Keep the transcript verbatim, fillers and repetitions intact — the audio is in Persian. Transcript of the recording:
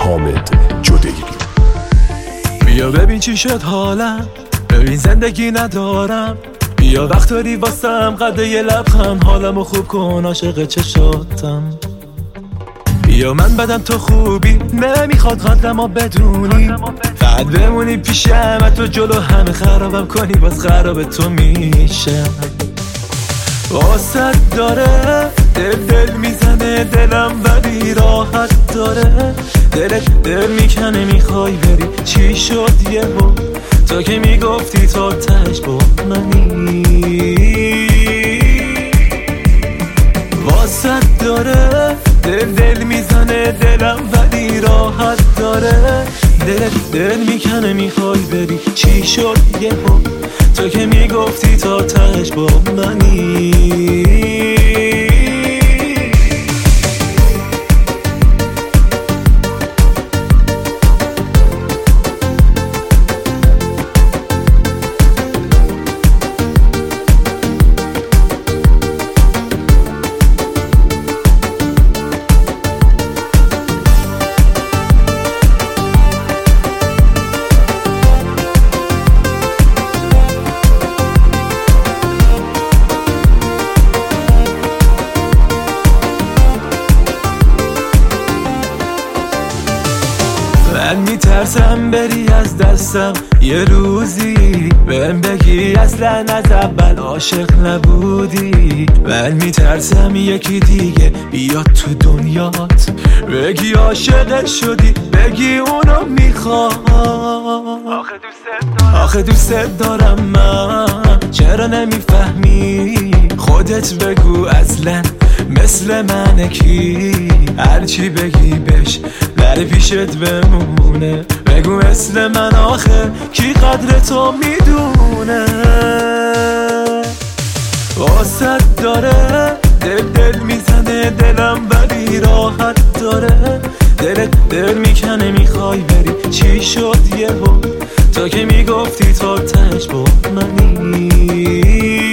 حامد جدیری. بیا ببین چی شد حالم، ببین زندگی ندارم. بیا وقت داری واسم قده یه لبخند، حالمو خوب کن عاشق چشاتم. بیا من بدم تو خوبی، نمیخواد قدرمو بدونی، فقط بمونی پیشم، تو جلو همه خرابم کنی باز خراب تو میشم. واسد داره دل دل میزنه دلم ولی راحت داره، دلت دل میکنه میخوای بری، چی شد یهو تو که میگفتی تا تهش با منی. واسد داره دل دل میزنه دلم ولی راحت داره، دلت دل میکنه میخوای بری، چی شد یهو تو که میگفتی تا تهش با منی. من میترسم بری از دستم یه روزی، بهم بگی اصلا از اول عاشق نبودی. من میترسم یکی دیگه بیاد تو دنیات، بگی عاشق شدی، بگی اونو میخوام. آخه دوست دارم آخه دوست دارم من، چرا نمیفهمی؟ خودت بگو اصلا مثل منه کی؟ هرچی بگی بش در پیشت بمونه، بگو مثل من آخه کی قدر تو میدونه. واسد داره دل دل میزنه دلم ولی راحت داره، دلت دل میکنه میخوای بری، چی شد یهو تو که میگفتی تا تهش با منی.